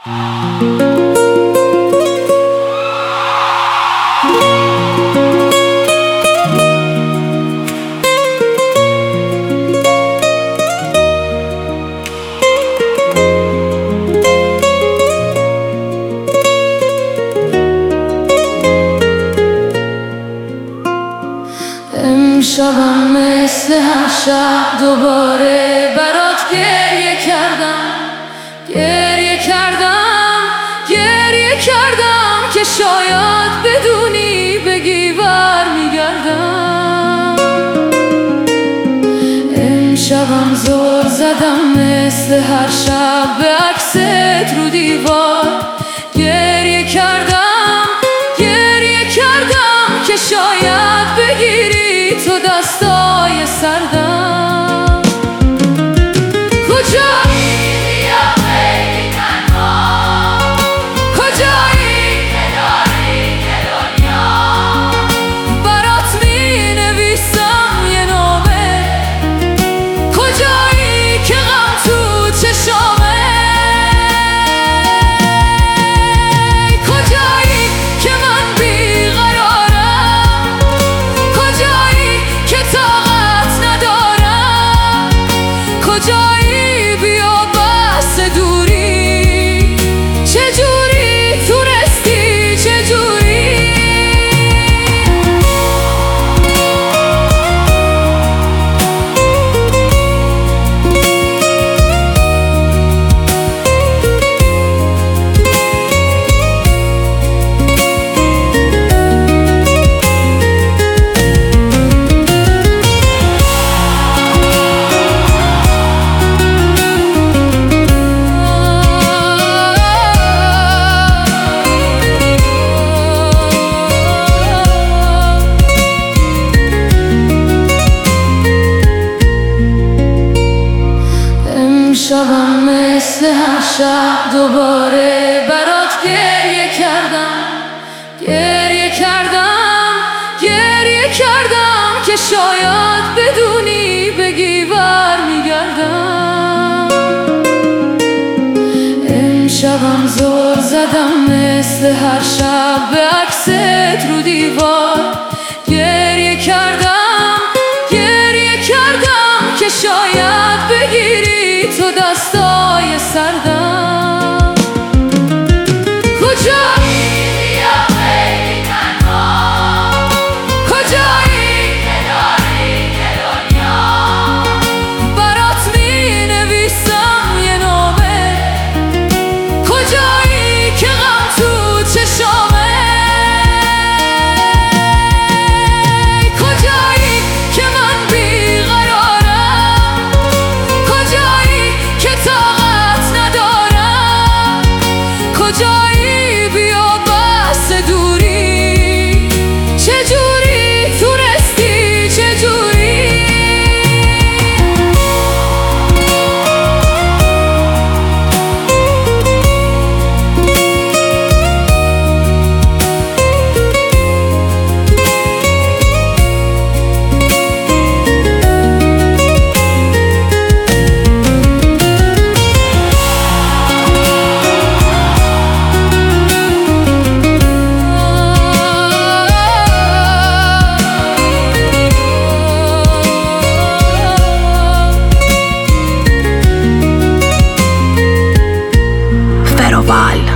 امشبم مثل هر شب دوباره برات گریه کردم، گریه کردم، گریه کردم که شاید بدونی بگی برمیگردم. امشبم زل زدم مثل هر شب به عکست رو دیوار، گریه کردم، گریه کردم که شاید بگیری تو دستای سردم. کجایی بیا خیلی تنها، کجایی که داری که دنیا برات می نویسم یه نامه، کجایی که غم تو چشامه، کجایی که من بیقرارم، کجایی که طاقت ندارم، کجایی بیا بس دوری، چجوری تونستی، چجوری امشبم مثل هر شب دوباره برات گریه کردم، گریه کردم، گریه کردم که شاید بدونی بگی برمیگردم. امشبم زل زدم مثل هر شب به عکست رو دیوار، گریه کردم، گریه کردم که شاید بگیری تو دستای سردم. کجایی بیا خیلی تنها، کجایی که داری که دنیا برات می نویسم یه نامه، کجایی که غم تو چشامه، کجایی که من بیقرارم، کجایی که طاقت ندارم، کجایی بیا بس دوری، چجوری تونستی، چجوری Feroval.